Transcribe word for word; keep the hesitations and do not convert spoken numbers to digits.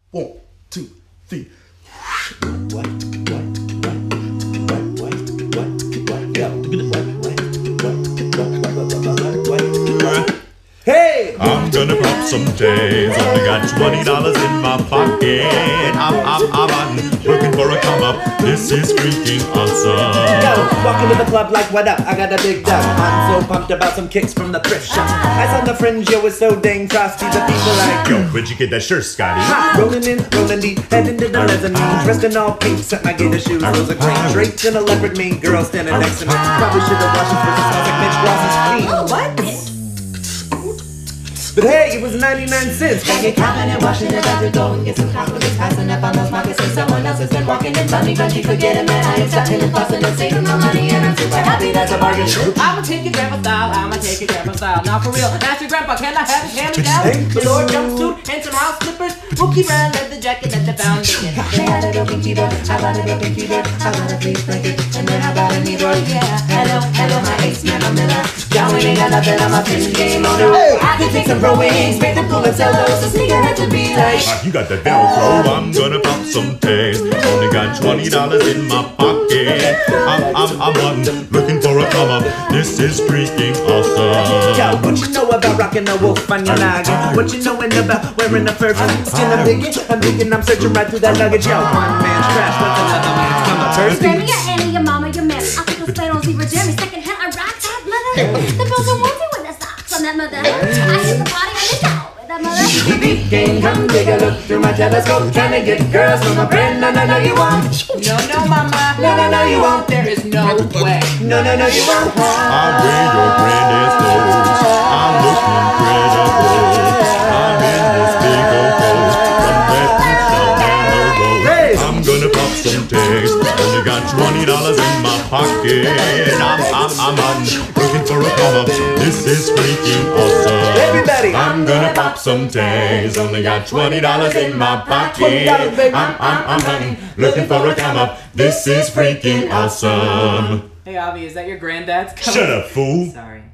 One, two, three. Hey! I'm gonna pop some tags. Only got twenty dollars in my pocket. I'm, I'm, I'm, I'm looking for a come up. This is freaking awesome. Yo, walking to the club like, what up? I got a big dump. I'm so pumped about some kicks from the thrift shop. Eyes on the fringe, yo, it's so dang frosty. The people like, Yo, where'd you get that shirt, Scotty? rolling in, rolling deep, heading to the mezzanine. Dressed in all pink, set my gator shoes, those are green. Draped in a leopard mean girl standing next to me. Probably should have washed it for the smells like Mitch Ross's clean. Oh, what? But hey, it was ninety-nine cents. Got you counting and washing, about to go and get some compliments. Passing up on those pockets and someone else has been walking in. Funny, but you forget that I am starting and fussing and saving my money, and I'm super happy that's a bargain. I'ma take your grandpa style, I'ma take your grandpa style. Now for real, ask your grandpa, can I have his hand me down? Velour jumpsuit and some house slippers, Wookie brown leather jacket at the foundation. They had a little pinky bird, I bought a little pinky bird, I bought a fleece blanket, and then I bought a knee board. Yeah, hello, hello, my ace man, I'm Miller. John, we ain't got nothing on my pin game on the road. I can take some pro wings, make them cool and sell those. So sneaker had to be like. Ah, you got that Velcro. I'm gonna pop some tags. Only got twenty dollars in my pocket. I'm, I'm, I'm hunting, looking for a come up. This is freaking awesome. Yo, what you know about rocking a wolf on your noggin? What you knowin' about wearing a fur skin? I'm digging, I'm digging, I'm searching right through that luggage. Yo, one man's trash, but another man's come up. Your granny, your Annie, your mama, your mammy. I think the spade on zebra Jeremy. Second hand, I rock that mother. The bills are wanting with the socks on that mother. I hit the body on the top with that mother. Beat game, come take a look through my telescope. Trying to get girls from a friend. No, no, no, you won't. No, no, mama. No, no, no, you won't. There is no way. No, no, no, you won't. I wear your granddad's clothes. I'm looking incredible. I'm in this big old coat. From red to shop on the road. Hey! I'm gonna pop some tags. Only got twenty dollars in my pocket. I'm, I'm, I'm on, looking for a come up. This is freaking awesome. Everybody. I'm gonna pop some tags. Only got twenty dollars in my pocket. twenty dollars, baby. I'm, I'm, I'm hunting, looking for a come up. This is freaking awesome. Hey, Avi, is that your granddad's coat? Shut up, fool. Sorry.